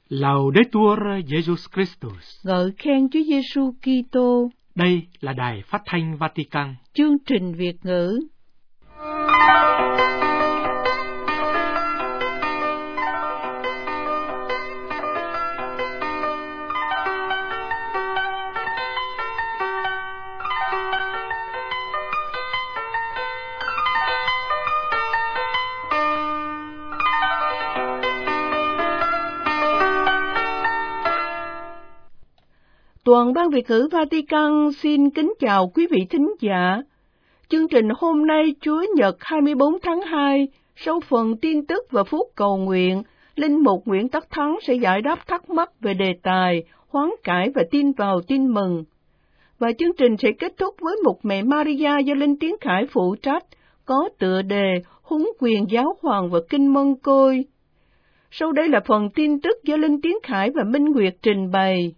Laudetur Jesus Christus. Ngợi khen Chúa Giêsu Kitô. Đây là Đài Phát thanh Vatican. Chương trình Việt ngữ. Toàn ban Việt ngữ Vatican xin kính chào quý vị thính giả. Chương trình hôm nay Chúa Nhật 24 tháng 2, sau phần tin tức và phút cầu nguyện, Linh mục Nguyễn Tất Thắng sẽ giải đáp thắc mắc về đề tài hoán cải và tin vào tin mừng. Và chương trình sẽ kết thúc với Mục Mẹ Maria do Linh Tiến Khải phụ trách, có tựa đề Húng quyền giáo hoàng và kinh Mân Côi. Sau đây là phần tin tức do Linh Tiến Khải và Minh Nguyệt trình bày.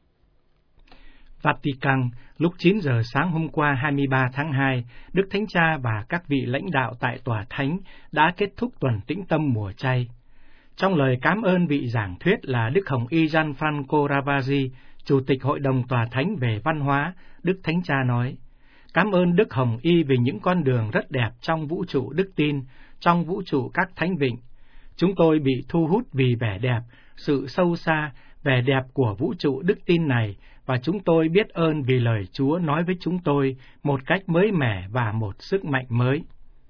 Vatican, lúc 9 giờ sáng hôm qua 23 tháng 2, Đức Thánh Cha và các vị lãnh đạo tại Tòa Thánh đã kết thúc tuần tĩnh tâm mùa chay. Trong lời cảm ơn vị giảng thuyết là Đức Hồng Y Gianfranco Ravasi, Chủ tịch Hội đồng Tòa Thánh về Văn hóa, Đức Thánh Cha nói: Cảm ơn Đức Hồng Y vì những con đường rất đẹp trong vũ trụ đức tin, trong vũ trụ các thánh vịnh. Chúng tôi bị thu hút vì vẻ đẹp, sự sâu xa, vẻ đẹp của vũ trụ đức tin này, và chúng tôi biết ơn vì lời Chúa nói với chúng tôi một cách mới mẻ và một sức mạnh mới.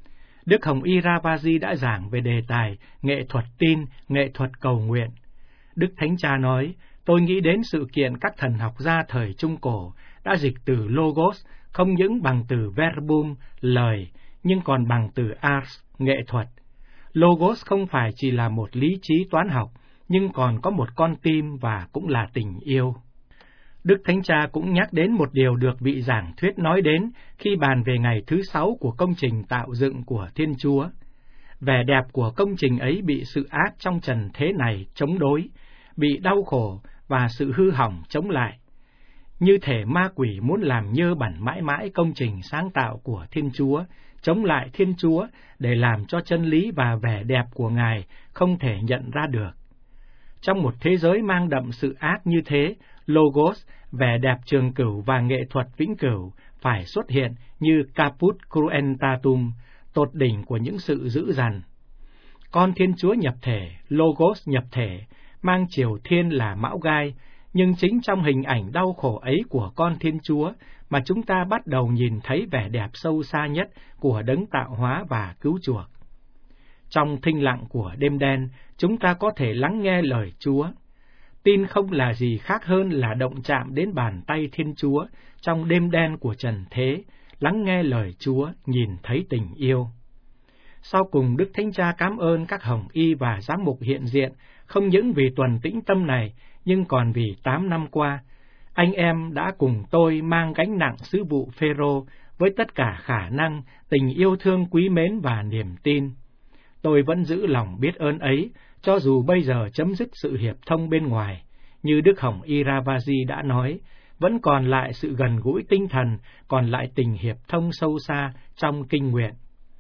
Đức Hồng Y Ravasi đã giảng về đề tài nghệ thuật tin, nghệ thuật cầu nguyện. Đức Thánh Cha nói: Tôi nghĩ đến sự kiện các thần học gia thời Trung Cổ đã dịch từ Logos không những bằng từ Verbum, lời, nhưng còn bằng từ Ars, nghệ thuật. Logos không phải chỉ là một lý trí toán học, nhưng còn có một con tim và cũng là tình yêu. Đức Thánh Cha cũng nhắc đến một điều được vị giảng thuyết nói đến khi bàn về ngày thứ 6 của công trình tạo dựng của Thiên Chúa. Vẻ đẹp của công trình ấy bị sự ác trong trần thế này chống đối, bị đau khổ và sự hư hỏng chống lại. Như thể ma quỷ muốn làm nhơ bẩn mãi mãi công trình sáng tạo của Thiên Chúa, chống lại Thiên Chúa để làm cho chân lý và vẻ đẹp của Ngài không thể nhận ra được. Trong một thế giới mang đậm sự ác như thế, Logos, vẻ đẹp trường cửu và nghệ thuật vĩnh cửu phải xuất hiện như caput cruentatum, tột đỉnh của những sự dữ dằn. Con Thiên Chúa nhập thể, Logos nhập thể, mang chiều thiên là mão gai, nhưng chính trong hình ảnh đau khổ ấy của con Thiên Chúa mà chúng ta bắt đầu nhìn thấy vẻ đẹp sâu xa nhất của đấng tạo hóa và cứu chuộc. Trong thinh lặng của đêm đen, chúng ta có thể lắng nghe lời Chúa. Tin không là gì khác hơn là động chạm đến bàn tay Thiên Chúa trong đêm đen của trần thế, lắng nghe lời Chúa, nhìn thấy tình yêu. Sau cùng, Đức Thánh Cha cảm ơn các hồng y và giám mục hiện diện, không những vì tuần tĩnh tâm này, nhưng còn vì 8 năm qua, anh em đã cùng tôi mang gánh nặng sứ vụ Phêrô với tất cả khả năng, tình yêu thương quý mến và niềm tin. Tôi vẫn giữ lòng biết ơn ấy, cho dù bây giờ chấm dứt sự hiệp thông bên ngoài, như Đức Hồng Y Ravasi đã nói, vẫn còn lại sự gần gũi tinh thần, còn lại tình hiệp thông sâu xa trong kinh nguyện.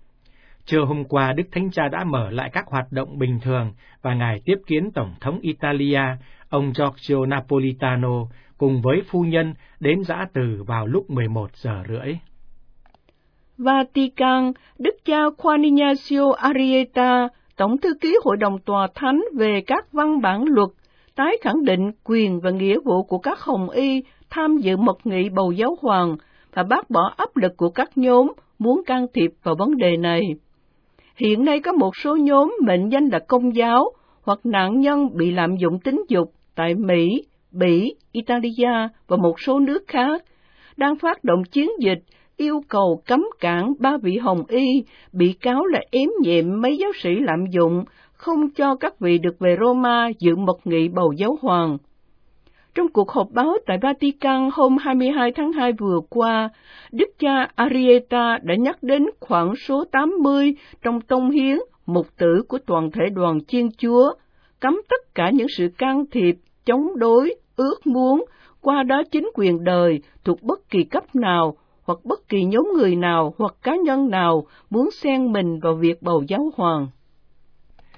Trưa hôm qua, Đức Thánh Cha đã mở lại các hoạt động bình thường và Ngài tiếp kiến Tổng thống Italia, ông Giorgio Napolitano, cùng với phu nhân đến Giã Từ vào lúc 11 giờ rưỡi. Vatican, Đức cha Juan Ignacio Arrieta, Tổng thư ký Hội đồng Tòa Thánh về các văn bản luật, tái khẳng định quyền và nghĩa vụ của các hồng y tham dự mật nghị bầu giáo hoàng và bác bỏ áp lực của các nhóm muốn can thiệp vào vấn đề này. Hiện nay có một số nhóm mệnh danh là Công giáo hoặc nạn nhân bị lạm dụng tính dục tại Mỹ, Bỉ, Italia và một số nước khác đang phát động chiến dịch yêu cầu cấm cản 3 vị hồng y bị cáo là ém nhẹm mấy giáo sĩ lạm dụng, không cho các vị được về Roma dự mật nghị bầu giáo hoàng. Trong cuộc họp báo tại Vatican hôm 22 tháng 2 vừa qua, Đức cha Arrieta đã nhắc đến khoản số 80 trong tông hiến mục tử của toàn thể đoàn Thiên Chúa, cấm tất cả những sự can thiệp, chống đối, ước muốn, qua đó chính quyền đời thuộc bất kỳ cấp nào hoặc bất kỳ nhóm người nào hoặc cá nhân nào muốn xen mình vào việc bầu giáo hoàng.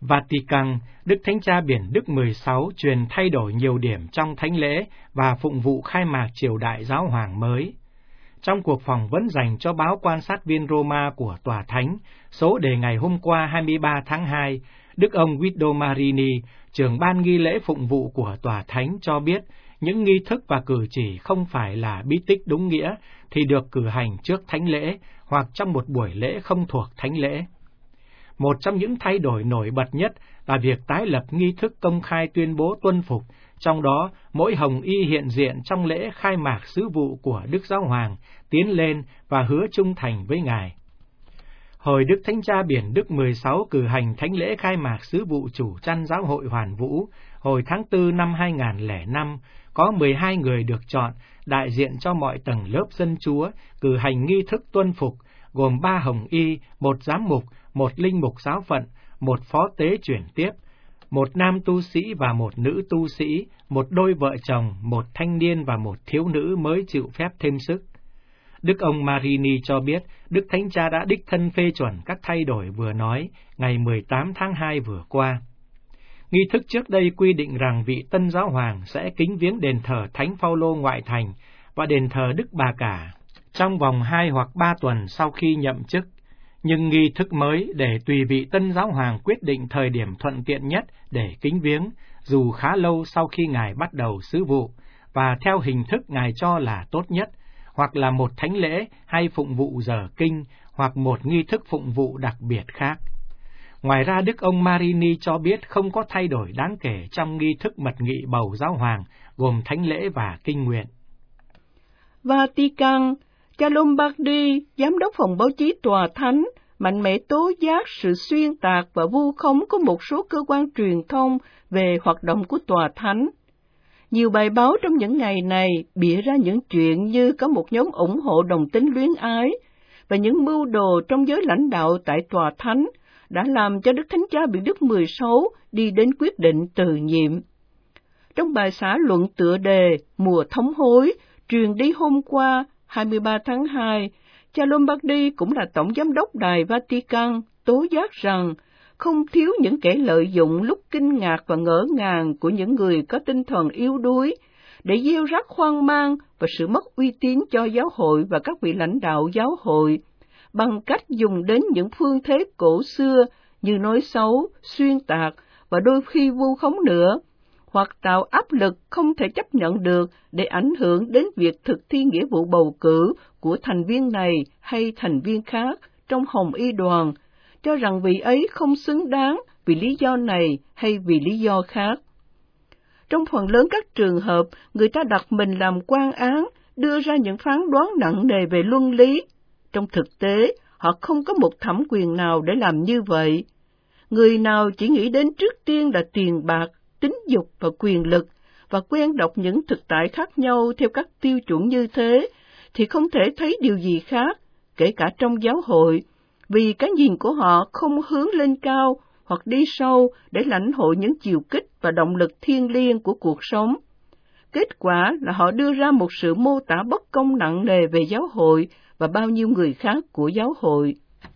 Vatican, Đức Thánh Cha Biển Đức 16 truyền thay đổi nhiều điểm trong thánh lễ và phụng vụ khai mạc triều đại giáo hoàng mới. Trong cuộc phỏng vấn dành cho báo quan sát viên Roma của Tòa Thánh, số đề ngày hôm qua 23 tháng 2, Đức ông Guido Marini, trưởng ban nghi lễ phụng vụ của Tòa Thánh cho biết, những nghi thức và cử chỉ không phải là bí tích đúng nghĩa thì được cử hành trước thánh lễ hoặc trong một buổi lễ không thuộc thánh lễ. Một trong những thay đổi nổi bật nhất là việc tái lập nghi thức công khai tuyên bố tuân phục, trong đó mỗi hồng y hiện diện trong lễ khai mạc sứ vụ của Đức Giáo Hoàng, tiến lên và hứa trung thành với Ngài. Hồi Đức Thánh Cha Biển Đức 16 cử hành thánh lễ khai mạc sứ vụ chủ chăn giáo hội Hoàn Vũ, hồi tháng 4 năm 2005, có 12 người được chọn, đại diện cho mọi tầng lớp dân Chúa, cử hành nghi thức tuân phục, gồm 3 hồng y, 1 giám mục, 1 linh mục giáo phận, 1 phó tế chuyển tiếp, 1 nam tu sĩ và 1 nữ tu sĩ, 1 đôi vợ chồng, 1 thanh niên và 1 thiếu nữ mới chịu phép thêm sức. Đức ông Marini cho biết, Đức Thánh Cha đã đích thân phê chuẩn các thay đổi vừa nói ngày 18 tháng 2 vừa qua. Nghi thức trước đây quy định rằng vị tân giáo hoàng sẽ kính viếng đền thờ Thánh Phaolô ngoại thành và đền thờ Đức Bà Cả trong vòng 2 hoặc 3 tuần sau khi nhậm chức. Nhưng nghi thức mới để tùy vị tân giáo hoàng quyết định thời điểm thuận tiện nhất để kính viếng, dù khá lâu sau khi Ngài bắt đầu sứ vụ, và theo hình thức Ngài cho là tốt nhất, hoặc là một thánh lễ hay phụng vụ giờ kinh, hoặc một nghi thức phụng vụ đặc biệt khác. Ngoài ra, Đức ông Marini cho biết không có thay đổi đáng kể trong nghi thức mật nghị bầu giáo hoàng, gồm thánh lễ và kinh nguyện. Vatican, cha Lombardi, giám đốc phòng báo chí Tòa Thánh, mạnh mẽ tố giác sự xuyên tạc và vu khống của một số cơ quan truyền thông về hoạt động của Tòa Thánh. Nhiều bài báo trong những ngày này bịa ra những chuyện như có một nhóm ủng hộ đồng tính luyến ái và những mưu đồ trong giới lãnh đạo tại Tòa Thánh đã làm cho Đức Thánh Cha Biển Đức 16 đi đến quyết định từ nhiệm. Trong bài xã luận tựa đề Mùa thống hối, truyền đi hôm qua 23 tháng 2, cha Lombardi cũng là Tổng Giám đốc Đài Vatican tố giác rằng không thiếu những kẻ lợi dụng lúc kinh ngạc và ngỡ ngàng của những người có tinh thần yếu đuối để gieo rắc hoang mang và sự mất uy tín cho giáo hội và các vị lãnh đạo giáo hội, bằng cách dùng đến những phương thế cổ xưa như nói xấu, xuyên tạc và đôi khi vu khống nữa, hoặc tạo áp lực không thể chấp nhận được để ảnh hưởng đến việc thực thi nghĩa vụ bầu cử của thành viên này hay thành viên khác trong Hồng Y đoàn, cho rằng vị ấy không xứng đáng vì lý do này hay vì lý do khác. Trong phần lớn các trường hợp, người ta đặt mình làm quan án, đưa ra những phán đoán nặng nề về luân lý. Trong thực tế, họ không có một thẩm quyền nào để làm như vậy. Người nào chỉ nghĩ đến trước tiên là tiền bạc, tính dục và quyền lực, và quen đọc những thực tại khác nhau theo các tiêu chuẩn như thế, thì không thể thấy điều gì khác, kể cả trong giáo hội, vì cái nhìn của họ không hướng lên cao hoặc đi sâu để lãnh hội những chiều kích và động lực thiêng liêng của cuộc sống. Kết quả là họ đưa ra một sự mô tả bất công nặng nề về giáo hội và bao nhiêu người khác của giáo hội.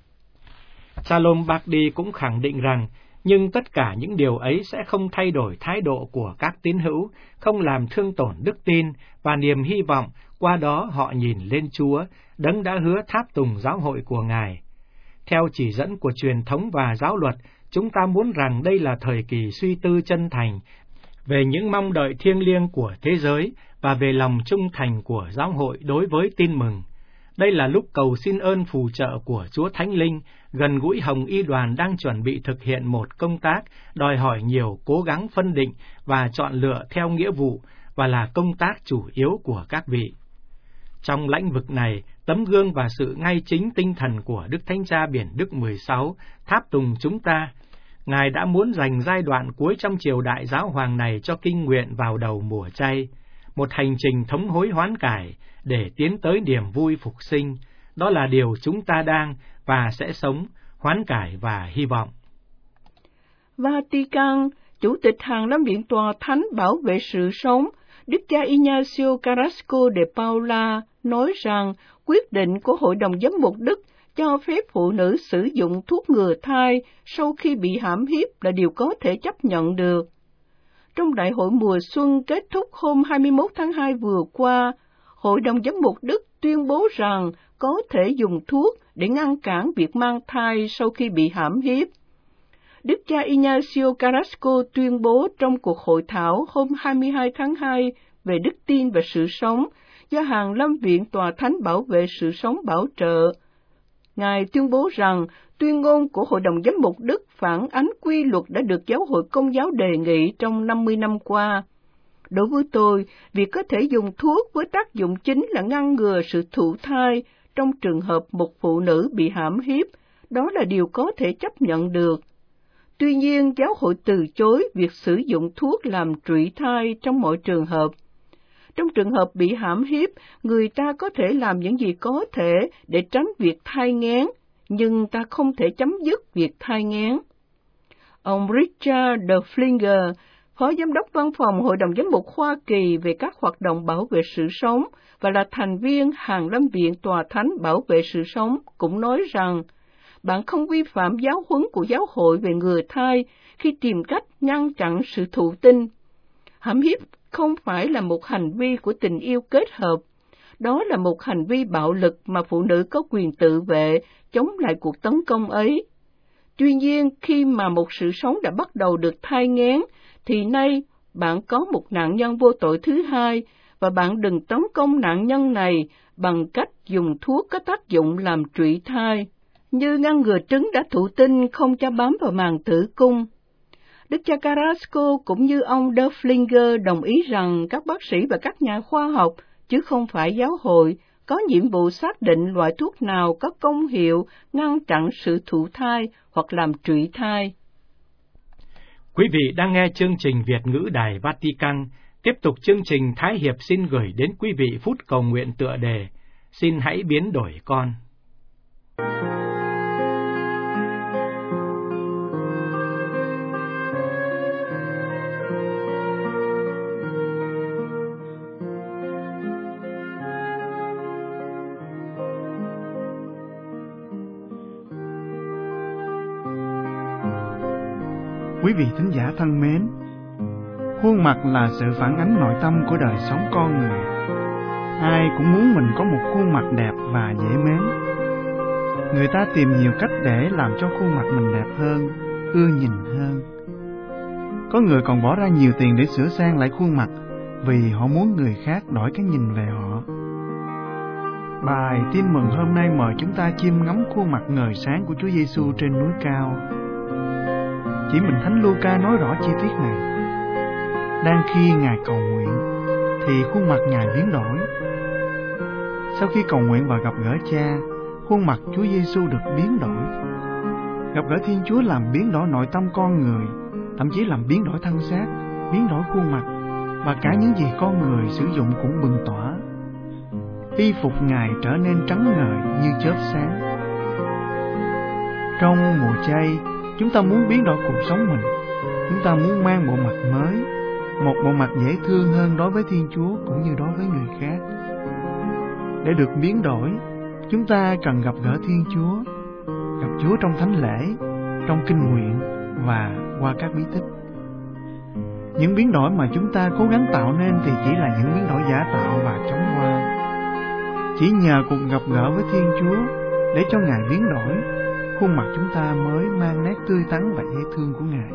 Cha Lombardi cũng khẳng định rằng, nhưng tất cả những điều ấy sẽ không thay đổi thái độ của các tín hữu, không làm thương tổn đức tin và niềm hy vọng, qua đó họ nhìn lên Chúa, Đấng đã hứa tháp tùng giáo hội của Ngài. Theo chỉ dẫn của truyền thống và giáo luật, chúng ta muốn rằng đây là thời kỳ suy tư chân thành về những mong đợi thiêng liêng của thế giới và về lòng trung thành của giáo hội đối với tin mừng. Đây là lúc cầu xin ơn phù trợ của Chúa Thánh Linh, gần gũi Hồng Y đoàn đang chuẩn bị thực hiện một công tác đòi hỏi nhiều cố gắng phân định và chọn lựa theo nghĩa vụ và là công tác chủ yếu của các vị. Trong lĩnh vực này, tấm gương và sự ngay chính tinh thần của Đức Thánh Cha Biển Đức 16 tháp tùng chúng ta. Ngài đã muốn dành giai đoạn cuối trong triều đại giáo hoàng này cho kinh nguyện vào đầu mùa chay, một hành trình thống hối hoán cải để tiến tới niềm vui phục sinh. Đó là điều chúng ta đang và sẽ sống, hoán cải và hy vọng. Vatican, Chủ tịch Hàng Lâm Viện Tòa Thánh bảo vệ sự sống, Đức cha Ignacio Carrasco de Paula nói rằng quyết định của Hội đồng Giám mục Đức cho phép phụ nữ sử dụng thuốc ngừa thai sau khi bị hãm hiếp là điều có thể chấp nhận được. Trong đại hội mùa xuân kết thúc hôm 21 tháng 2 vừa qua, Hội đồng Giám mục Đức tuyên bố rằng có thể dùng thuốc để ngăn cản việc mang thai sau khi bị hãm hiếp. Đức cha Ignacio Carrasco tuyên bố trong cuộc hội thảo hôm 22 tháng 2 về đức tin và sự sống do Hàn Lâm Viện Tòa Thánh Bảo vệ Sự Sống bảo trợ. Ngài tuyên bố rằng tuyên ngôn của Hội đồng Giám mục Đức phản ánh quy luật đã được Giáo hội Công giáo đề nghị trong 50 năm qua. Đối với tôi, việc có thể dùng thuốc với tác dụng chính là ngăn ngừa sự thụ thai trong trường hợp một phụ nữ bị hãm hiếp, đó là điều có thể chấp nhận được. Tuy nhiên, Giáo hội từ chối việc sử dụng thuốc làm trụy thai trong mọi trường hợp. Trong trường hợp bị hãm hiếp, người ta có thể làm những gì có thể để tránh việc thai nghén, nhưng ta không thể chấm dứt việc thai nghén. Ông Richard de Flinger, Phó Giám đốc Văn phòng Hội đồng Giám mục Hoa Kỳ về các hoạt động bảo vệ sự sống và là thành viên Hàn Lâm Viện Tòa Thánh Bảo vệ Sự Sống, cũng nói rằng bạn không vi phạm giáo huấn của giáo hội về ngừa thai khi tìm cách ngăn chặn sự thụ tinh. Hãm hiếp không phải là một hành vi của tình yêu kết hợp, đó là một hành vi bạo lực mà phụ nữ có quyền tự vệ chống lại cuộc tấn công ấy. Tuy nhiên, khi mà một sự sống đã bắt đầu được thai nghén, thì nay bạn có một nạn nhân vô tội thứ hai, và bạn đừng tấn công nạn nhân này bằng cách dùng thuốc có tác dụng làm trụy thai, như ngăn ngừa trứng đã thụ tinh không cho bám vào màng tử cung. Đức cha Carrasco cũng như ông de Flinger đồng ý rằng các bác sĩ và các nhà khoa học, chứ không phải giáo hội, có nhiệm vụ xác định loại thuốc nào có công hiệu ngăn chặn sự thụ thai hoặc làm trụy thai. Quý vị đang nghe chương trình Việt ngữ Đài Vatican. Tiếp tục chương trình, Thái Hiệp xin gửi đến quý vị phút cầu nguyện tựa đề Xin hãy biến đổi con. Quý vị thính giả thân mến, khuôn mặt là sự phản ánh nội tâm của đời sống con người. Ai cũng muốn mình có một khuôn mặt đẹp và dễ mến. Người ta tìm nhiều cách để làm cho khuôn mặt mình đẹp hơn, ưa nhìn hơn. Có người còn bỏ ra nhiều tiền để sửa sang lại khuôn mặt vì họ muốn người khác đổi cái nhìn về họ. Bài tin mừng hôm nay mời chúng ta chiêm ngắm khuôn mặt ngời sáng của Chúa Giêsu trên núi cao. Chỉ mình Thánh Luca nói rõ chi tiết này. Đang khi Ngài cầu nguyện thì khuôn mặt Ngài biến đổi. Sau khi cầu nguyện và gặp gỡ Cha, khuôn mặt Chúa Giêsu được biến đổi. Gặp gỡ Thiên Chúa làm biến đổi nội tâm con người, thậm chí làm biến đổi thân xác, biến đổi khuôn mặt, và cả những gì con người sử dụng cũng bừng tỏa. Y phục Ngài trở nên trắng ngời như chớp sáng. Trong mùa chay, chúng ta muốn biến đổi cuộc sống mình. Chúng ta muốn mang bộ mặt mới, một bộ mặt dễ thương hơn đối với Thiên Chúa cũng như đối với người khác. Để được biến đổi, chúng ta cần gặp gỡ Thiên Chúa, gặp Chúa trong thánh lễ, trong kinh nguyện và qua các bí tích. Những biến đổi mà chúng ta cố gắng tạo nên thì chỉ là những biến đổi giả tạo và chóng hoa. Chỉ nhờ cuộc gặp gỡ với Thiên Chúa để cho Ngài biến đổi, khuôn mặt chúng ta mới mang nét tươi tắn và dễ thương của Ngài.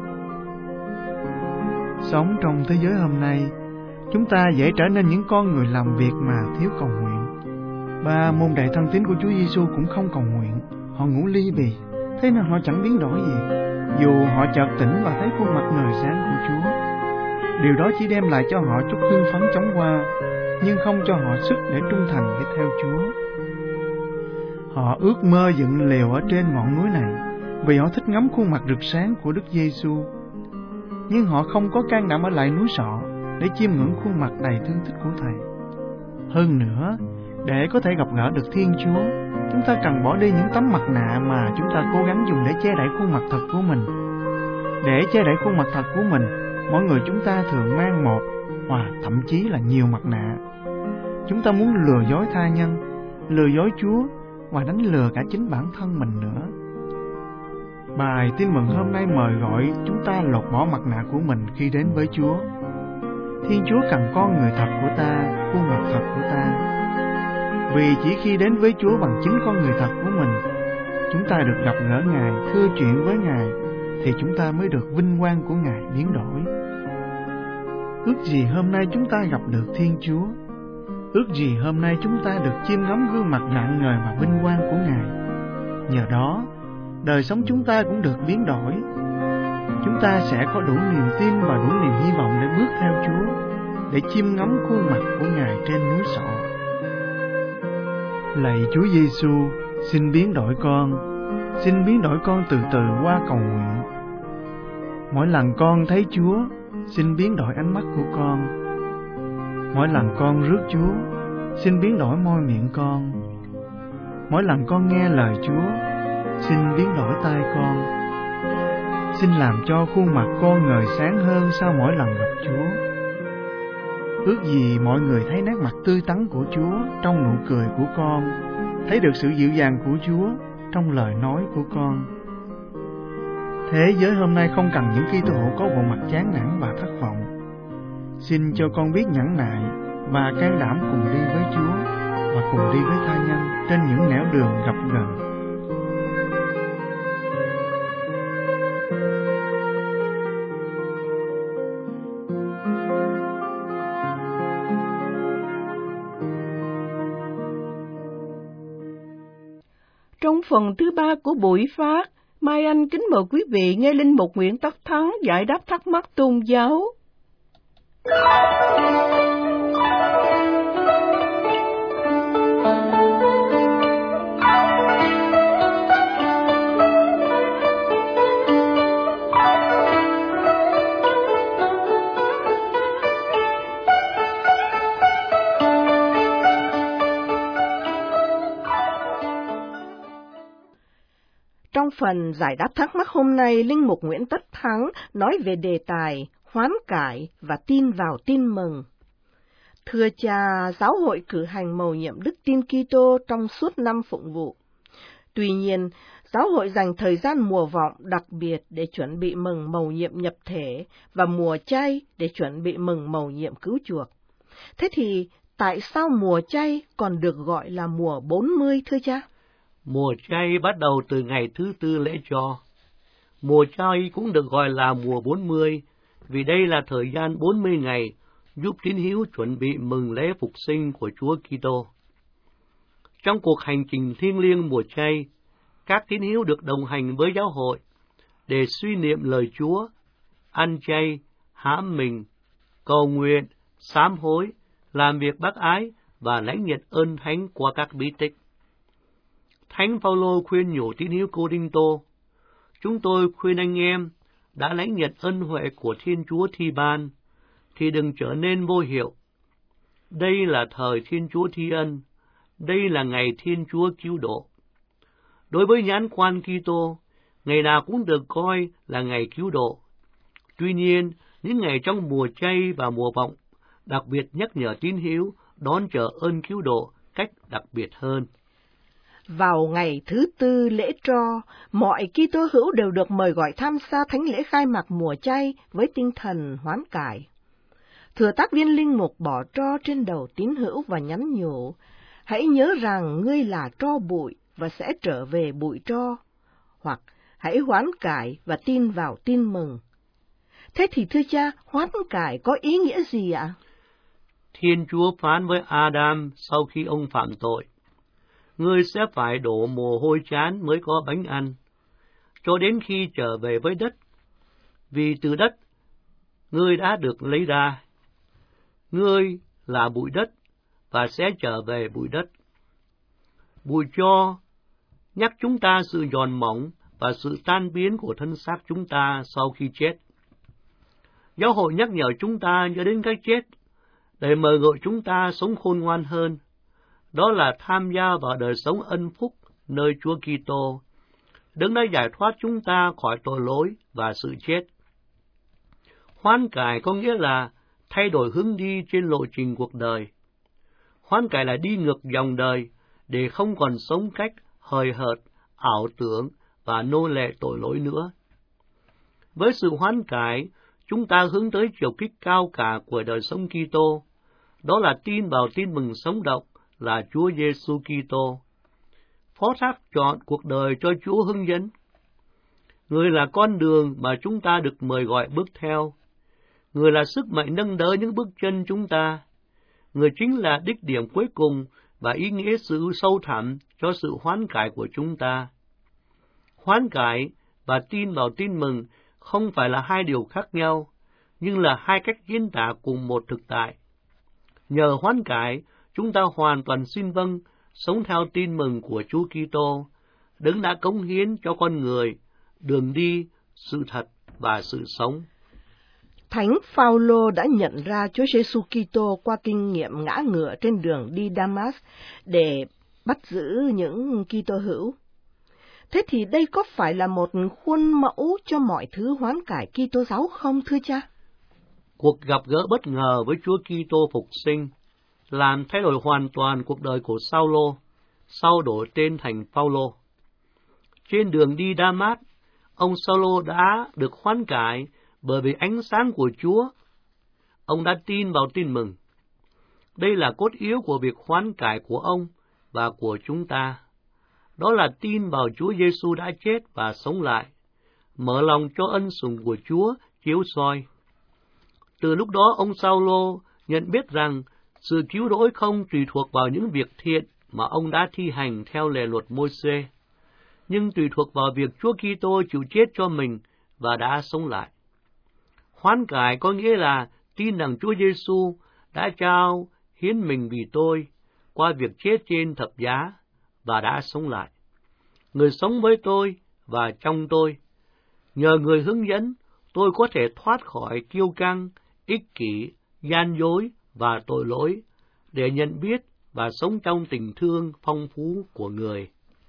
Sống trong thế giới hôm nay, chúng ta dễ trở nên những con người làm việc mà thiếu cầu nguyện. Ba môn đệ thân tín của Chúa Giêsu cũng không cầu nguyện, họ ngủ li bì, thế nên họ chẳng biến đổi gì, dù họ chợt tỉnh và thấy khuôn mặt ngời sáng của Chúa. Điều đó chỉ đem lại cho họ chút hưng phấn chóng qua, nhưng không cho họ sức để trung thành để theo Chúa. Họ ước mơ dựng lều ở trên ngọn núi này vì họ thích ngắm khuôn mặt rực sáng của Đức Giêsu. Nhưng họ không có can đảm ở lại núi Sọ để chiêm ngưỡng khuôn mặt đầy thương tích của Thầy. Hơn nữa, để có thể gặp gỡ được Thiên Chúa, chúng ta cần bỏ đi những tấm mặt nạ mà chúng ta cố gắng dùng để che đậy khuôn mặt thật của mình. Để che đậy khuôn mặt thật của mình, mỗi người chúng ta thường mang một hoặc thậm chí là nhiều mặt nạ. Chúng ta muốn lừa dối tha nhân, lừa dối Chúa và đánh lừa cả chính bản thân mình nữa. Bài tin mừng hôm nay mời gọi chúng ta lột bỏ mặt nạ của mình khi đến với Chúa. Thiên Chúa cần con người thật của ta, khuôn mặt thật của ta. Vì chỉ khi đến với Chúa bằng chính con người thật của mình, chúng ta được gặp gỡ Ngài, thưa chuyện với Ngài, thì chúng ta mới được vinh quang của Ngài biến đổi. Ước gì hôm nay chúng ta gặp được Thiên Chúa. Ước gì hôm nay chúng ta được chiêm ngắm gương mặt rạng ngời và vinh quang của Ngài. Nhờ đó, đời sống chúng ta cũng được biến đổi. Chúng ta sẽ có đủ niềm tin và đủ niềm hy vọng để bước theo Chúa, để chiêm ngắm khuôn mặt của Ngài trên núi Sọ. Lạy Chúa Giêsu, xin biến đổi con, xin biến đổi con từ từ qua cầu nguyện. Mỗi lần con thấy Chúa, xin biến đổi ánh mắt của con. Mỗi lần con rước Chúa, xin biến đổi môi miệng con. Mỗi lần con nghe lời Chúa, xin biến đổi tai con. Xin làm cho khuôn mặt con ngời sáng hơn sau mỗi lần gặp Chúa. Ước gì mọi người thấy nét mặt tươi tắn của Chúa trong nụ cười của con, thấy được sự dịu dàng của Chúa trong lời nói của con. Thế giới hôm nay không cần những Kitô hữu có bộ mặt chán nản và thất vọng. Xin cho con biết nhẫn nại và can đảm cùng đi với Chúa và cùng đi với tha nhân trên những nẻo đường gập ghềnh. Trong phần thứ 3 của buổi phát, Mai Anh kính mời quý vị nghe Linh Mục Nguyễn Tất Thắng giải đáp thắc mắc tôn giáo. Trong phần giải đáp thắc mắc hôm nay, Linh Mục Nguyễn Tất Thắng nói về đề tài hoán cải và tin vào tin mừng. Thưa cha, giáo hội cử hành mầu nhiệm đức tin Kitô trong suốt năm phụng vụ. Tuy nhiên, giáo hội dành thời gian mùa vọng đặc biệt để chuẩn bị mừng mầu nhiệm nhập thể và mùa chay để chuẩn bị mừng mầu nhiệm cứu chuộc. Thế thì, tại sao mùa chay còn được gọi là mùa 40 thưa cha? Mùa chay bắt đầu từ ngày thứ tư lễ Gio. Mùa chay cũng được gọi là mùa 40, vì đây là thời gian 40 ngày giúp tín hữu chuẩn bị mừng lễ phục sinh của Chúa Kitô. Trong cuộc hành trình thiêng liêng mùa chay, các tín hữu được đồng hành với giáo hội để suy niệm lời Chúa, ăn chay, hãm mình, cầu nguyện, sám hối, làm việc bác ái và lãnh nhận ơn thánh qua các bí tích. Thánh Phaolô khuyên nhủ tín hữu Cô-rinh-tô: chúng tôi khuyên anh em đã lãnh nhận ân huệ của Thiên Chúa thi ban, thì đừng trở nên vô hiệu. Đây là thời Thiên Chúa thi ân, đây là ngày Thiên Chúa cứu độ. Đối với nhãn quan Kitô, ngày nào cũng được coi là ngày cứu độ. Tuy nhiên, những ngày trong mùa chay và mùa vọng đặc biệt nhắc nhở tín hữu đón chờ ơn cứu độ cách đặc biệt hơn. Vào ngày thứ tư lễ Tro, mọi Kitô hữu đều được mời gọi tham gia thánh lễ khai mạc mùa chay với tinh thần hoán cải. Thừa tác viên linh mục bỏ tro trên đầu tín hữu và nhắn nhủ: hãy nhớ rằng ngươi là tro bụi và sẽ trở về bụi tro, hoặc hãy hoán cải và tin vào tin mừng. Thế thì thưa cha, hoán cải có ý nghĩa gì ạ? Thiên Chúa phán với Adam sau khi ông phạm tội: ngươi sẽ phải đổ mồ hôi trán mới có bánh ăn, cho đến khi trở về với đất, vì từ đất ngươi đã được lấy ra. Ngươi là bụi đất và sẽ trở về bụi đất. Bụi tro nhắc chúng ta sự giòn mỏng và sự tan biến của thân xác chúng ta sau khi chết. Giáo hội nhắc nhở chúng ta nhớ đến cái chết để mời gọi chúng ta sống khôn ngoan hơn. Đó là tham gia vào đời sống ân phúc nơi Chúa Kitô, Đấng đã giải thoát chúng ta khỏi tội lỗi và sự chết. Hoán cải có nghĩa là thay đổi hướng đi trên lộ trình cuộc đời. Hoán cải là đi ngược dòng đời để không còn sống cách hời hợt, ảo tưởng và nô lệ tội lỗi nữa. Với sự hoán cải, chúng ta hướng tới chiều kích cao cả của đời sống Kitô, đó là tin vào tin mừng sống động là Chúa Giêsu Kitô. Phó thác chọn cuộc đời cho Chúa hướng dẫn. Người là con đường mà chúng ta được mời gọi bước theo. Người là sức mạnh nâng đỡ những bước chân chúng ta. Người chính là đích điểm cuối cùng và ý nghĩa sự sâu thẳm cho sự hoán cải của chúng ta. Hoán cải và tin vào tin mừng không phải là hai điều khác nhau, nhưng là hai cách diễn tả cùng một thực tại. Nhờ hoán cải, chúng ta hoàn toàn xin vâng, sống theo tin mừng của Chúa Kitô, Đấng đã cống hiến cho con người đường đi, sự thật và sự sống. Thánh Phaolô đã nhận ra Chúa Giêsu Kitô qua kinh nghiệm ngã ngựa trên đường đi Damas để bắt giữ những Kitô hữu. Thế thì đây có phải là một khuôn mẫu cho mọi thứ hoán cải Kitô giáo không, thưa cha? Cuộc gặp gỡ bất ngờ với Chúa Kitô phục sinh làm thay đổi hoàn toàn cuộc đời của Saulo, sau đổi tên thành Phaolô. Trên đường đi Damas, ông Saulo đã được hoán cải bởi vì ánh sáng của Chúa. Ông đã tin vào tin mừng. Đây là cốt yếu của việc hoán cải của ông và của chúng ta. Đó là tin vào Chúa Giêsu đã chết và sống lại, mở lòng cho ân sủng của Chúa chiếu soi. Từ lúc đó ông Saulo nhận biết rằng sự cứu rỗi không tùy thuộc vào những việc thiện mà ông đã thi hành theo lề luật Môi-se, nhưng tùy thuộc vào việc Chúa Kitô chịu chết cho mình và đã sống lại. Hoán cải có nghĩa là tin rằng Chúa Giêsu đã trao hiến mình vì tôi qua việc chết trên thập giá và đã sống lại. Người sống với tôi và trong tôi. Nhờ người hướng dẫn, tôi có thể thoát khỏi kiêu căng, ích kỷ, gian dối và tội lỗi để nhận biết và sống trong tình thương phong phú của người.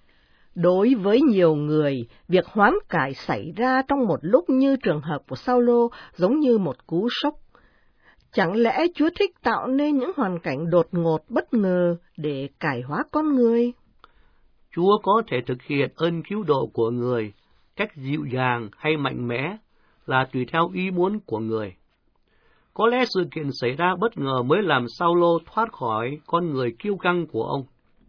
Đối với nhiều người, việc hoán cải xảy ra trong một lúc như trường hợp của Saulo giống như một cú sốc. Chẳng lẽ Chúa thích tạo nên những hoàn cảnh đột ngột bất ngờ để cải hóa con người? Chúa có thể thực hiện ơn cứu độ của người cách dịu dàng hay mạnh mẽ là tùy theo ý muốn của người. Có lẽ sự kiện xảy ra bất ngờ mới làm Saulo thoát khỏi con người kiêu căng của ông.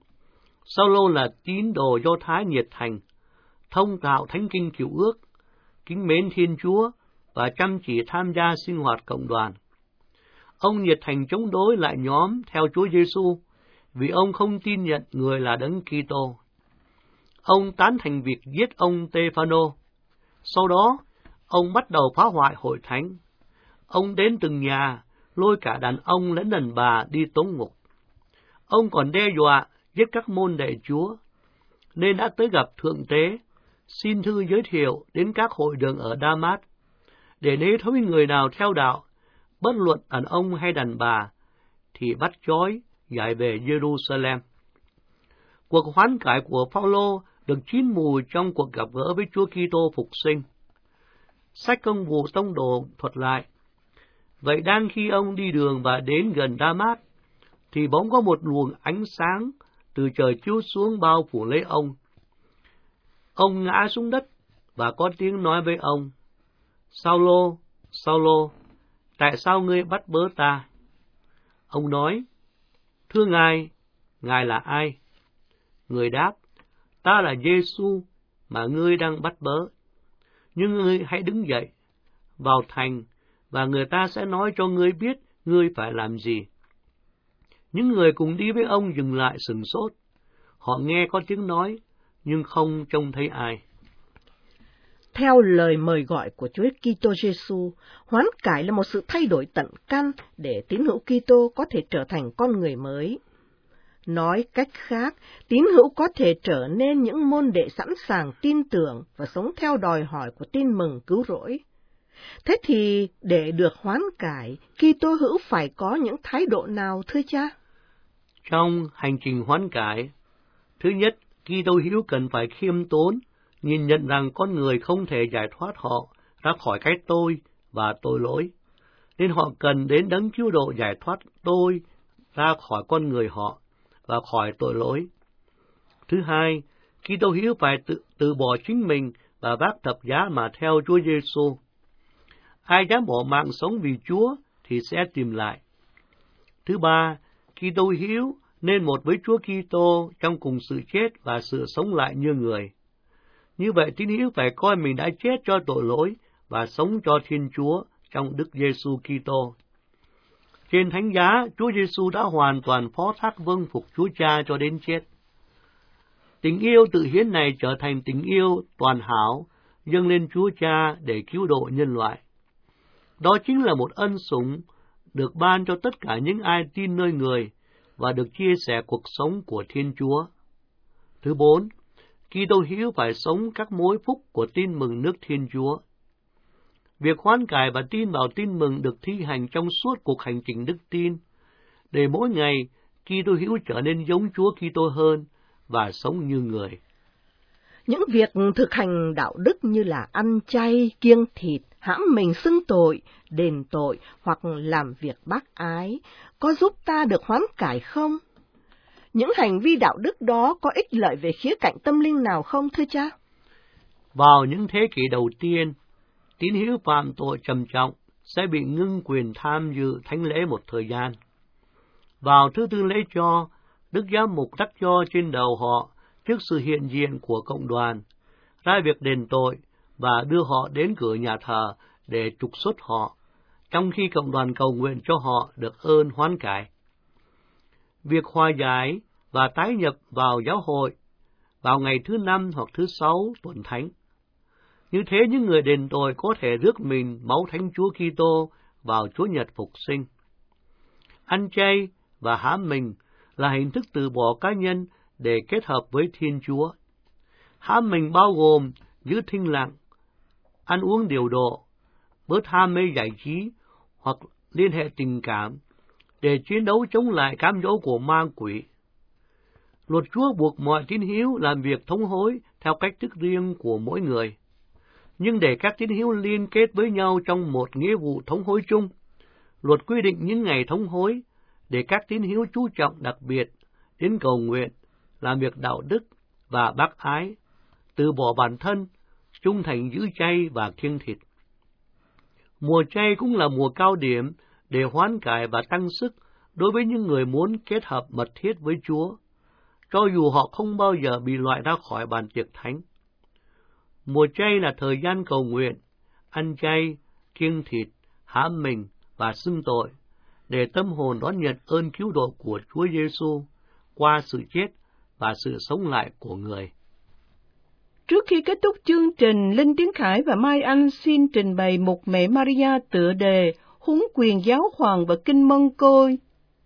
Saulo là tín đồ Do Thái nhiệt thành, thông thạo Thánh Kinh Cựu Ước, kính mến Thiên Chúa và chăm chỉ tham gia sinh hoạt cộng đoàn. Ông nhiệt thành chống đối lại nhóm theo Chúa Giêsu vì ông không tin nhận người là Đấng Kitô. Ông tán thành việc giết ông Stê-phano. Sau đó, ông bắt đầu phá hoại hội thánh. Ông đến từng nhà, lôi cả đàn ông lẫn đàn bà đi tống ngục. Ông còn đe dọa giết các môn đệ Chúa, nên đã tới gặp Thượng Tế, xin thư giới thiệu đến các hội đường ở Damas, để nếu thấy người nào theo đạo, bất luận đàn ông hay đàn bà, thì bắt trói, giải về Jerusalem. Cuộc hoán cải của Phaolô được chín mùi trong cuộc gặp gỡ với Chúa Kitô phục sinh. Sách Công vụ Tông đồ thuật lại, vậy đang khi ông đi đường và đến gần Damas, thì bỗng có một luồng ánh sáng từ trời chiếu xuống bao phủ lấy ông. Ông ngã xuống đất và có tiếng nói với ông, Saulo, Saulo, tại sao ngươi bắt bớ ta? Ông nói, thưa Ngài là ai? Người đáp, ta là Giêsu mà ngươi đang bắt bớ. Nhưng ngươi hãy đứng dậy, vào thành, và người ta sẽ nói cho ngươi biết ngươi phải làm gì. Những người cùng đi với ông dừng lại sửng sốt. Họ nghe có tiếng nói, nhưng không trông thấy ai. Theo lời mời gọi của Chúa Kitô Giêsu, hoán cải là một sự thay đổi tận căn để tín hữu Kitô có thể trở thành con người mới. Nói cách khác, tín hữu có thể trở nên những môn đệ sẵn sàng tin tưởng và sống theo đòi hỏi của tin mừng cứu rỗi. Thế thì, để được hoán cải, Kitô hữu phải có những thái độ nào, thưa cha? Trong hành trình hoán cải, thứ nhất, Kitô hữu cần phải khiêm tốn, nhìn nhận rằng con người không thể giải thoát họ ra khỏi cái tôi và tội lỗi, nên họ cần đến Đấng cứu độ giải thoát tôi ra khỏi con người họ và khỏi tội lỗi. Thứ hai, Kitô hữu phải từ bỏ chính mình và vác thập giá mà theo Chúa Giêsu. Ai dám bỏ mạng sống vì Chúa thì sẽ tìm lại. Thứ ba, Kitô hữu nên một với Chúa Kitô trong cùng sự chết và sự sống lại như người. Như vậy, tín hữu phải coi mình đã chết cho tội lỗi và sống cho Thiên Chúa trong Đức Giêsu Kitô. Trên thánh giá, Chúa Giêsu đã hoàn toàn phó thác vâng phục Chúa Cha cho đến chết. Tình yêu tự hiến này trở thành tình yêu toàn hảo, dâng lên Chúa Cha để cứu độ nhân loại. Đó chính là một ân sủng được ban cho tất cả những ai tin nơi Người và được chia sẻ cuộc sống của Thiên Chúa. Thứ bốn, Kitô hữu phải sống các mối phúc của tin mừng nước Thiên Chúa. Việc hoán cải và tin vào tin mừng được thi hành trong suốt cuộc hành trình đức tin, để mỗi ngày Kitô hữu trở nên giống Chúa Kitô hơn và sống như người. Những việc thực hành đạo đức như là ăn chay, kiêng thịt, hãm mình xưng tội, đền tội hoặc làm việc bác ái, có giúp ta được hoán cải không? Những hành vi đạo đức đó có ích lợi về khía cạnh tâm linh nào không, thưa cha? Vào những thế kỷ đầu tiên, tín hữu phạm tội trầm trọng sẽ bị ngưng quyền tham dự thánh lễ một thời gian. Vào thứ tư lễ cho, Đức Giám mục đắc cho trên đầu họ trước sự hiện diện của cộng đoàn, ra việc đền tội và đưa họ đến cửa nhà thờ để trục xuất họ, trong khi cộng đoàn cầu nguyện cho họ được ơn hoán cải. Việc hòa giải và tái nhập vào giáo hội vào ngày thứ 5 hoặc thứ 6 tuần thánh. Như thế những người đền tội có thể rước mình máu Thánh Chúa Kitô vào Chúa Nhật Phục Sinh. Ăn chay và hãm mình là hình thức từ bỏ cá nhân để kết hợp với Thiên Chúa. Hãm mình bao gồm giữ thinh lặng, ăn uống điều độ, bớt ham mê giải trí hoặc liên hệ tình cảm để chiến đấu chống lại cám dỗ của ma quỷ. Luật Chúa buộc mọi tín hữu làm việc thống hối theo cách thức riêng của mỗi người. Nhưng để các tín hữu liên kết với nhau trong một nghĩa vụ thống hối chung, luật quy định những ngày thống hối để các tín hữu chú trọng đặc biệt đến cầu nguyện, làm việc đạo đức và bác ái, từ bỏ bản thân, trung thành giữ chay và kiêng thịt. Mùa chay cũng là mùa cao điểm để hoán cải và tăng sức đối với những người muốn kết hợp mật thiết với Chúa, cho dù họ không bao giờ bị loại ra khỏi bàn tiệc thánh. Mùa chay là thời gian cầu nguyện, ăn chay, kiêng thịt, hãm mình và xưng tội, để tâm hồn đón nhận ơn cứu độ của Chúa Giêsu qua sự chết và sự sống lại của người. Trước khi kết thúc chương trình, Linh Tiến Khải và Mai Anh xin trình bày Mục Mẹ Maria tựa đề Huấn quyền giáo hoàng và Kinh Mân Côi.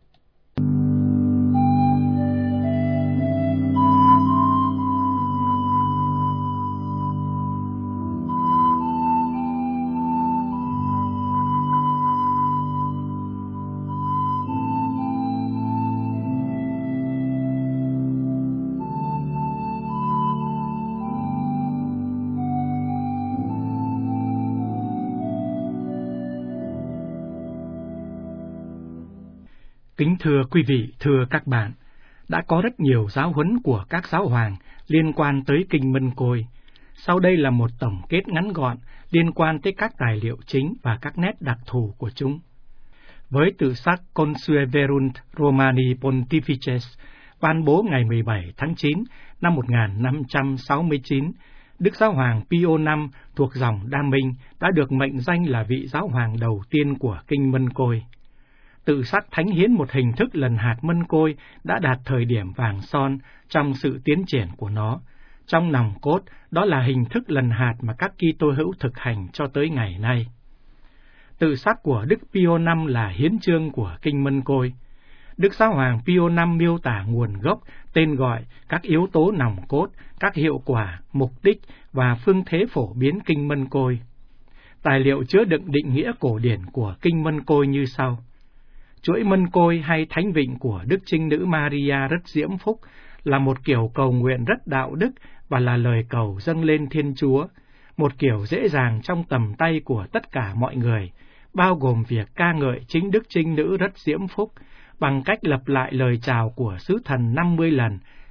Kính thưa quý vị, thưa các bạn, đã có rất nhiều giáo huấn của các giáo hoàng liên quan tới Kinh Mân Côi. Sau đây là một tổng kết ngắn gọn liên quan tới các tài liệu chính và các nét đặc thù của chúng. Với tự sắc Consueverunt Romani Pontifices, ban bố ngày 17 tháng 9 năm 1569, Đức Giáo hoàng Pio V thuộc dòng Đa Minh đã được mệnh danh là vị giáo hoàng đầu tiên của Kinh Mân Côi. Tự sắc thánh hiến một hình thức lần hạt mân côi đã đạt thời điểm vàng son trong sự tiến triển của nó. Trong nòng cốt, đó là hình thức lần hạt mà các Kitô hữu thực hành cho tới ngày nay. Tự sắc của Đức Pio V là hiến chương của Kinh Mân Côi. Đức Giáo hoàng Pio V miêu tả nguồn gốc, tên gọi, các yếu tố nòng cốt, các hiệu quả, mục đích và phương thế phổ biến Kinh Mân Côi. Tài liệu chứa đựng định nghĩa cổ điển của Kinh Mân Côi như sau. Chuỗi mân côi hay thánh vịnh của Đức Trinh Nữ Maria rất diễm phúc là một kiểu cầu nguyện rất đạo đức và là lời cầu dâng lên Thiên Chúa, một kiểu dễ dàng trong tầm tay của tất cả mọi người, bao gồm việc ca ngợi chính Đức Trinh Nữ rất diễm phúc bằng cách lặp lại lời chào của sứ thần 50 lần,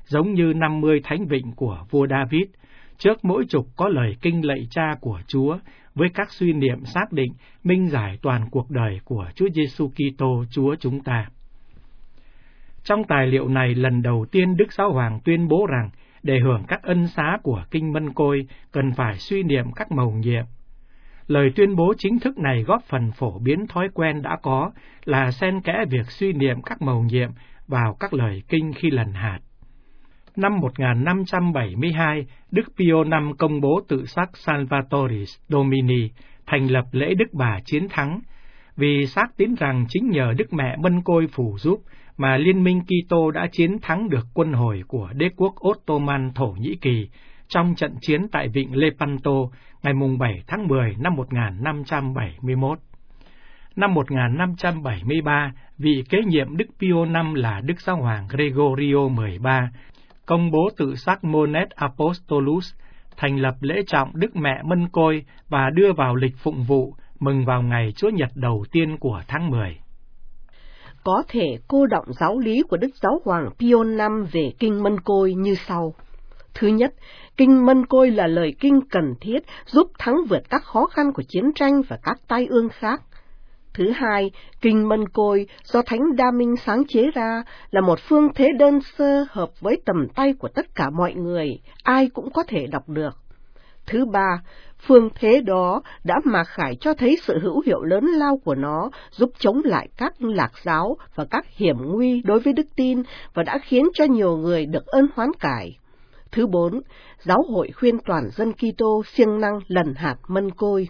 giống như 50 thánh vịnh của vua David. Trước mỗi trục có lời kinh lạy Cha của Chúa, với các suy niệm xác định minh giải toàn cuộc đời của Chúa Giêsu Kitô Chúa chúng ta. Trong tài liệu này, lần đầu tiên Đức Giáo Hoàng tuyên bố rằng để hưởng các ân xá của Kinh Mân Côi cần phải suy niệm các mầu nhiệm. Lời tuyên bố chính thức này góp phần phổ biến thói quen đã có là xen kẽ việc suy niệm các mầu nhiệm vào các lời kinh khi lần hạt. Năm 1572, Đức Pio V công bố tự sắc Salvatoris Domini, thành lập lễ Đức Bà Chiến Thắng, vì xác tín rằng chính nhờ Đức Mẹ Mân Côi phù giúp mà Liên minh Kitô đã chiến thắng được quân Hồi của đế quốc Ottoman Thổ Nhĩ Kỳ trong trận chiến tại vịnh Lepanto ngày 7 tháng 10 năm 1571. Năm 1573, vị kế nhiệm Đức Pio V là Đức Giáo hoàng Gregorio XIII công bố tự sắc Monet Apostolus, thành lập lễ trọng Đức Mẹ Mân Côi và đưa vào lịch phụng vụ, mừng vào ngày Chúa Nhật đầu tiên của tháng 10. Có thể cô đọng giáo lý của Đức Giáo hoàng Pio V về Kinh Mân Côi như sau. Thứ nhất, Kinh Mân Côi là lời kinh cần thiết giúp thắng vượt các khó khăn của chiến tranh và các tai ương khác. Thứ hai, Kinh Mân Côi do Thánh Đa Minh sáng chế ra là một phương thế đơn sơ hợp với tầm tay của tất cả mọi người, ai cũng có thể đọc được. Thứ ba, phương thế đó đã mặc khải cho thấy sự hữu hiệu lớn lao của nó, giúp chống lại các lạc giáo và các hiểm nguy đối với đức tin và đã khiến cho nhiều người được ơn hoán cải. Thứ bốn, giáo hội khuyên toàn dân Kitô siêng năng lần hạt Mân Côi.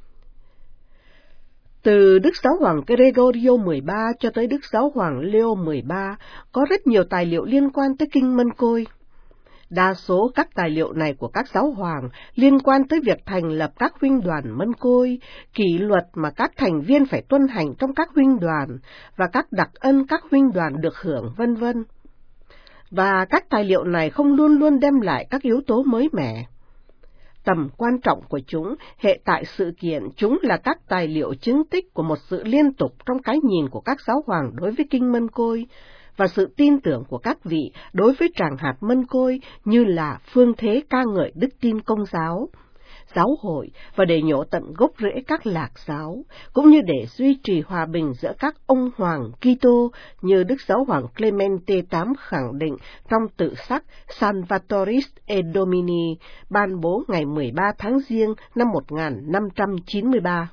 Từ Đức Giáo hoàng Gregorio XIII cho tới Đức Giáo hoàng Leo XIII có rất nhiều tài liệu liên quan tới Kinh Mân Côi. Đa số các tài liệu này của các giáo hoàng liên quan tới việc thành lập các huynh đoàn Mân Côi, kỷ luật mà các thành viên phải tuân hành trong các huynh đoàn và các đặc ân các huynh đoàn được hưởng, vân vân. Và các tài liệu này không luôn luôn đem lại các yếu tố mới mẻ. Tầm quan trọng của chúng hệ tại sự kiện chúng là các tài liệu chứng tích của một sự liên tục trong cái nhìn của các giáo hoàng đối với Kinh Mân Côi và sự tin tưởng của các vị đối với tràng hạt Mân Côi như là phương thế ca ngợi đức tin Công giáo, giáo hội và để nhổ tận gốc rễ các lạc giáo, cũng như để duy trì hòa bình giữa các ông hoàng Kitô như Đức Giáo hoàng Clemente VIII khẳng định trong tự sắc Salvatoris et Domini ban bố ngày 13 tháng Giêng năm 1593.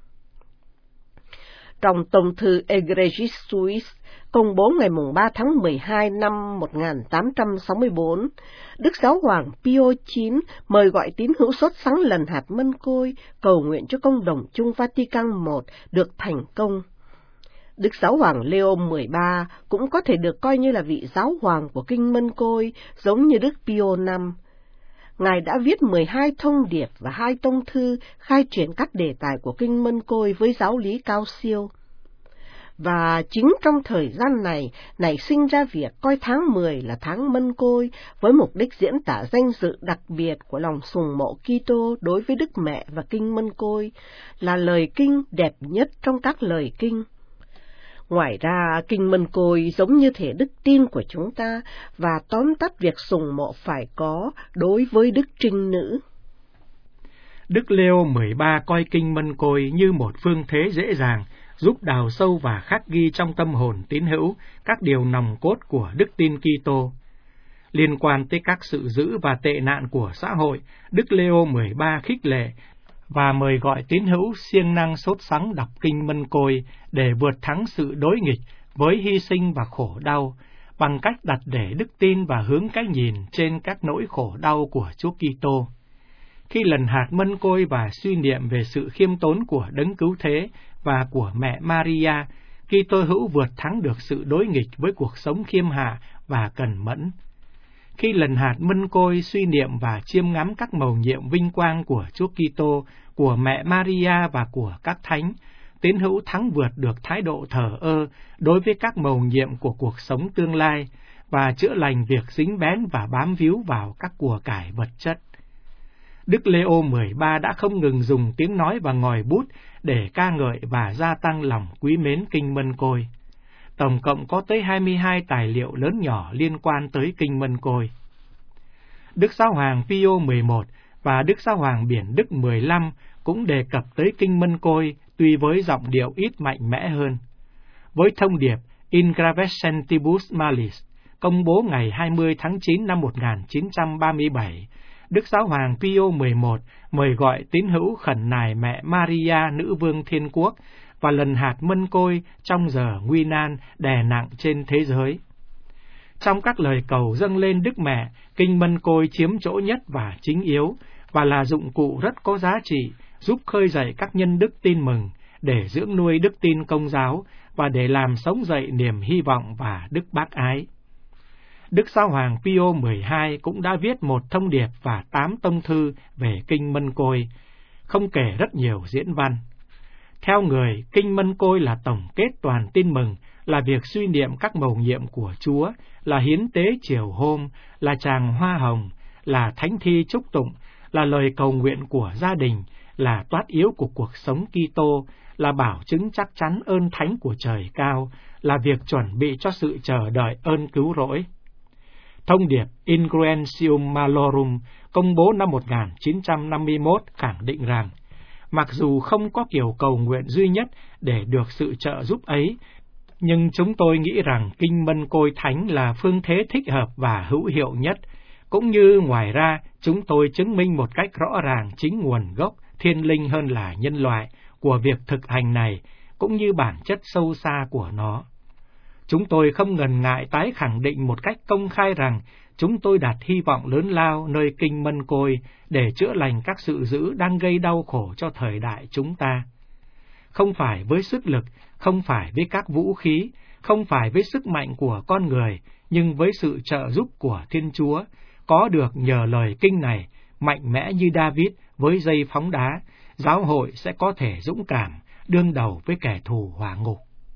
Trong tông thư Egregis Suis công bố ngày 3 tháng 12 năm 1864, Đức Giáo hoàng Pio IX mời gọi tín hữu sốt sắng lần hạt Mân Côi, cầu nguyện cho công đồng chung Vatican I được thành công. Đức Giáo hoàng Leo XIII cũng có thể được coi như là vị giáo hoàng của Kinh Mân Côi, giống như Đức Pio V. Ngài đã viết 12 thông điệp và 2 tông thư khai triển các đề tài của Kinh Mân Côi với giáo lý cao siêu. Và chính trong thời gian này, nảy sinh ra việc coi tháng 10 là tháng Mân Côi với mục đích diễn tả danh dự đặc biệt của lòng sùng mộ Kitô đối với Đức Mẹ và Kinh Mân Côi, là lời kinh đẹp nhất trong các lời kinh. Ngoài ra, Kinh Mân Côi giống như thể đức tin của chúng ta và tóm tắt việc sùng mộ phải có đối với Đức Trinh Nữ. Đức Leo XIII coi Kinh Mân Côi như một phương thế dễ dàng, giúp đào sâu và khắc ghi trong tâm hồn tín hữu các điều nòng cốt của đức tin Kitô. Liên quan tới các sự dữ và tệ nạn của xã hội, Đức Leo XIII khích lệ và mời gọi tín hữu siêng năng sốt sắng đọc Kinh Mân Côi để vượt thắng sự đối nghịch với hy sinh và khổ đau, bằng cách đặt để đức tin và hướng cái nhìn trên các nỗi khổ đau của Chúa Kitô. Khi lần hạt Mân Côi và suy niệm về sự khiêm tốn của Đấng Cứu Thế và của mẹ Maria, Kitô hữu vượt thắng được sự đối nghịch với cuộc sống khiêm hạ và cần mẫn. Khi lần hạt Mân Côi suy niệm và chiêm ngắm các mầu nhiệm vinh quang của Chúa Kitô, của mẹ Maria và của các thánh, tín hữu thắng vượt được thái độ thờ ơ đối với các mầu nhiệm của cuộc sống tương lai và chữa lành việc dính bén và bám víu vào các của cải vật chất. Đức Leo XIII đã không ngừng dùng tiếng nói và ngòi bút để ca ngợi và gia tăng lòng quý mến Kinh Mân Côi. tổng cộng có tới 22 tài liệu lớn nhỏ liên quan tới Kinh Mân Côi. Đức Giáo hoàng Pio 11 và Đức Giáo hoàng Biển Đức 15 cũng đề cập tới Kinh Mân Côi, tuy với giọng điệu ít mạnh mẽ hơn. Với thông điệp In Gravescentibus Malis, công bố ngày 20 tháng 9 năm 1937, Đức Giáo hoàng Pio 11 mời gọi tín hữu khẩn nài mẹ Maria Nữ Vương Thiên Quốc và lần hạt mân côi trong giờ nguy nan đè nặng trên thế giới. Trong các lời cầu dâng lên Đức Mẹ, Kinh Mân Côi chiếm chỗ nhất và chính yếu, và là dụng cụ rất có giá trị, giúp khơi dậy các nhân đức tin mừng, để dưỡng nuôi đức tin Công giáo, và để làm sống dậy niềm hy vọng và đức bác ái. Đức Giáo hoàng Pio 12 cũng đã viết một thông điệp và 8 tông thư về Kinh Mân Côi, không kể rất nhiều diễn văn. Theo người, Kinh Mân Côi là tổng kết toàn tin mừng, là việc suy niệm các mầu nhiệm của Chúa, là hiến tế chiều hôm, là tràng hoa hồng, là thánh thi chúc tụng, là lời cầu nguyện của gia đình, là toát yếu của cuộc sống Kitô, là bảo chứng chắc chắn ơn thánh của trời cao, là việc chuẩn bị cho sự chờ đợi ơn cứu rỗi. Thông điệp Ingruentium Malorum công bố năm 1951 khẳng định rằng, mặc dù không có kiểu cầu nguyện duy nhất để được sự trợ giúp ấy, nhưng chúng tôi nghĩ rằng Kinh Mân Côi Thánh là phương thế thích hợp và hữu hiệu nhất, cũng như ngoài ra chúng tôi chứng minh một cách rõ ràng chính nguồn gốc thiên linh hơn là nhân loại của việc thực hành này, cũng như bản chất sâu xa của nó. Chúng tôi không ngần ngại tái khẳng định một cách công khai rằng chúng tôi đặt hy vọng lớn lao nơi Kinh Mân Côi để chữa lành các sự dữ đang gây đau khổ cho thời đại chúng ta. Không phải với sức lực, không phải với các vũ khí, không phải với sức mạnh của con người, nhưng với sự trợ giúp của Thiên Chúa, có được nhờ lời kinh này, mạnh mẽ như David với dây phóng đá, giáo hội sẽ có thể dũng cảm, đương đầu với kẻ thù hỏa ngục.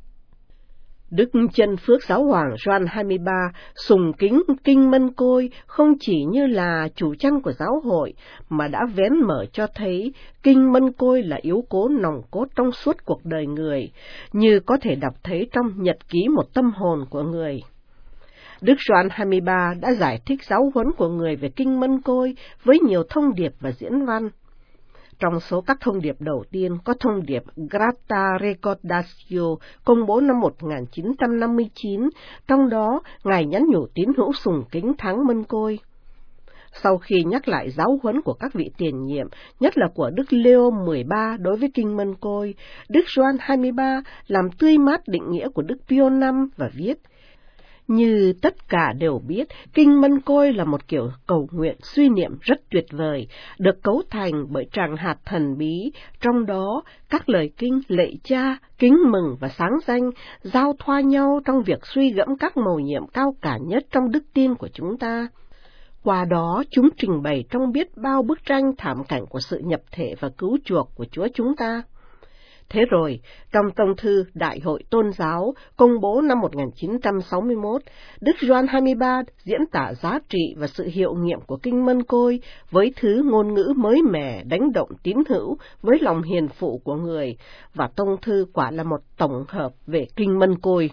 Đức Chân Phước Giáo hoàng Gioan 23 sùng kính Kinh Mân Côi không chỉ như là chủ trăng của giáo hội, mà đã vén mở cho thấy Kinh Mân Côi là yếu tố nòng cốt trong suốt cuộc đời người, như có thể đọc thấy trong nhật ký một tâm hồn của người. Đức Gioan 23 đã giải thích giáo huấn của người về Kinh Mân Côi với nhiều thông điệp và diễn văn. Trong số các thông điệp đầu tiên có thông điệp Grata Recordatio công bố năm 1959, trong đó Ngài nhắn nhủ tín hữu sùng kính tháng Mân Côi. Sau khi nhắc lại giáo huấn của các vị tiền nhiệm, nhất là của Đức Leo 13 đối với Kinh Mân Côi, Đức Gioan 23 làm tươi mát định nghĩa của Đức Pio 5 và viết: như tất cả đều biết, Kinh Mân Côi là một kiểu cầu nguyện suy niệm rất tuyệt vời, được cấu thành bởi tràng hạt thần bí, trong đó các lời kinh lạy Cha, kính mừng và sáng danh giao thoa nhau trong việc suy gẫm các mầu nhiệm cao cả nhất trong đức tin của chúng ta. Qua đó, chúng trình bày trong biết bao bức tranh thảm cảnh của sự nhập thể và cứu chuộc của Chúa chúng ta. Thế rồi, trong tông thư Đại hội Tôn giáo công bố năm 1961, Đức Gioan 23 diễn tả giá trị và sự hiệu nghiệm của Kinh Mân Côi với thứ ngôn ngữ mới mẻ đánh động tín hữu với lòng hiền phụ của người, và tông thư quả là một tổng hợp về Kinh Mân Côi.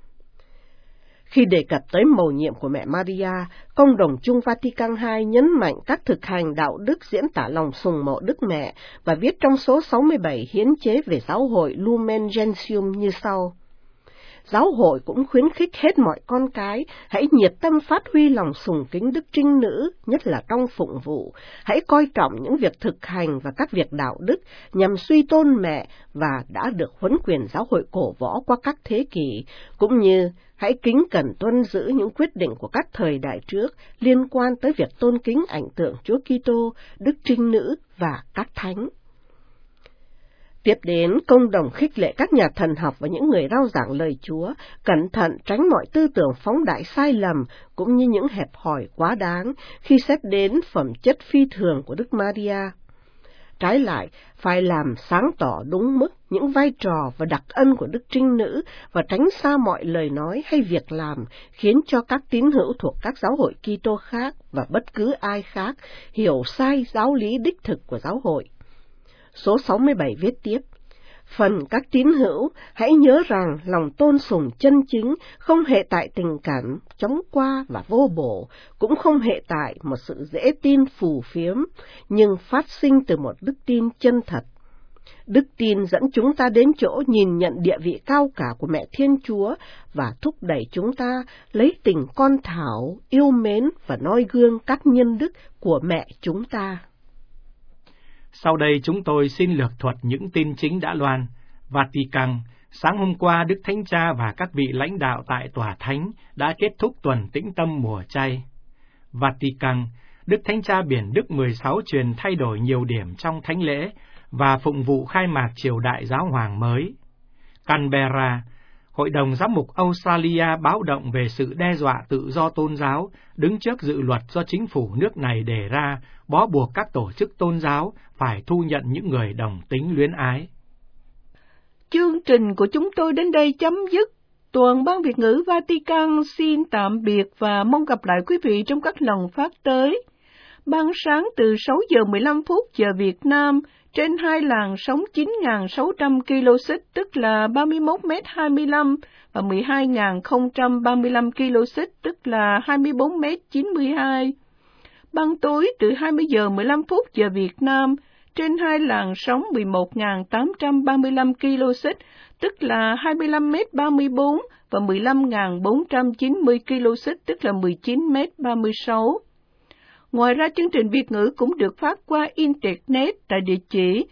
Khi đề cập tới mầu nhiệm của mẹ Maria, Công đồng chung Vatican II nhấn mạnh các thực hành đạo đức diễn tả lòng sùng mộ Đức Mẹ và viết trong số 67 hiến chế về giáo hội Lumen Gentium như sau. Giáo hội cũng khuyến khích hết mọi con cái, hãy nhiệt tâm phát huy lòng sùng kính Đức Trinh Nữ, nhất là trong phụng vụ. Hãy coi trọng những việc thực hành và các việc đạo đức nhằm suy tôn mẹ và đã được huấn quyền giáo hội cổ võ qua các thế kỷ, cũng như hãy kính cẩn tuân giữ những quyết định của các thời đại trước liên quan tới việc tôn kính ảnh tượng Chúa Kitô, Đức Trinh Nữ và các thánh. Tiếp đến, công đồng khích lệ các nhà thần học và những người rao giảng lời Chúa, cẩn thận tránh mọi tư tưởng phóng đại sai lầm, cũng như những hẹp hòi quá đáng khi xét đến phẩm chất phi thường của Đức Maria. Trái lại, phải làm sáng tỏ đúng mức những vai trò và đặc ân của Đức Trinh Nữ và tránh xa mọi lời nói hay việc làm khiến cho các tín hữu thuộc các giáo hội Kitô khác và bất cứ ai khác hiểu sai giáo lý đích thực của giáo hội. Số 67 viết tiếp: Phần các tín hữu, hãy nhớ rằng lòng tôn sùng chân chính không hệ tại tình cảm chóng qua và vô bổ, cũng không hệ tại một sự dễ tin phù phiếm, nhưng phát sinh từ một đức tin chân thật. Đức tin dẫn chúng ta đến chỗ nhìn nhận địa vị cao cả của Mẹ Thiên Chúa và thúc đẩy chúng ta lấy tình con thảo, yêu mến và noi gương các nhân đức của mẹ chúng ta. Sau đây chúng tôi xin lược thuật những tin chính đã loan. Vatican, sáng hôm qua Đức Thánh Cha và các vị lãnh đạo tại Tòa Thánh đã kết thúc tuần tĩnh tâm mùa chay. Vatican, Đức Thánh Cha Biển Đức 16 truyền thay đổi nhiều điểm trong thánh lễ và phụng vụ khai mạc triều đại giáo hoàng mới. Canberra, Hội đồng Giám mục Australia báo động về sự đe dọa tự do tôn giáo, đứng trước dự luật do chính phủ nước này đề ra, bó buộc các tổ chức tôn giáo phải thu nhận những người đồng tính luyến ái. Chương trình của chúng tôi đến đây chấm dứt. Toàn ban Việt ngữ Vatican xin tạm biệt và mong gặp lại quý vị trong các lần phát tới. Ban sáng từ 6 giờ 15 phút giờ Việt Nam, trên hai làn sóng 9.600 kHz, tức là 31m25 và 12.035 kHz, tức là 24m92. Ban tối từ 20 giờ 15 phút giờ Việt Nam, trên hai làn sóng 11.835 kHz, tức là 25m34 và 15.490 kHz, tức là 19m36. Ngoài ra, chương trình Việt ngữ cũng được phát qua Internet tại địa chỉ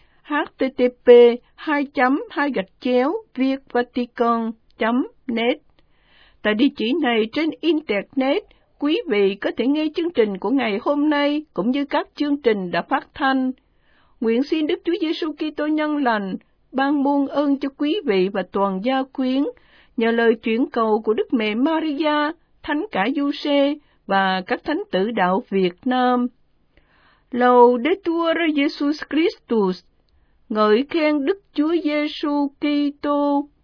http://việtvatican.net. Tại địa chỉ này trên Internet, quý vị có thể nghe chương trình của ngày hôm nay cũng như các chương trình đã phát thanh. Nguyện xin Đức Chúa Giêsu Kitô nhân lành ban muôn ơn cho quý vị và toàn gia quyến, nhờ lời chuyển cầu của Đức Mẹ Maria, Thánh Cả Giuse và các thánh tử đạo Việt Nam. Laudetur Jesus Christus, ngợi khen Đức Chúa Giêsu Kitô.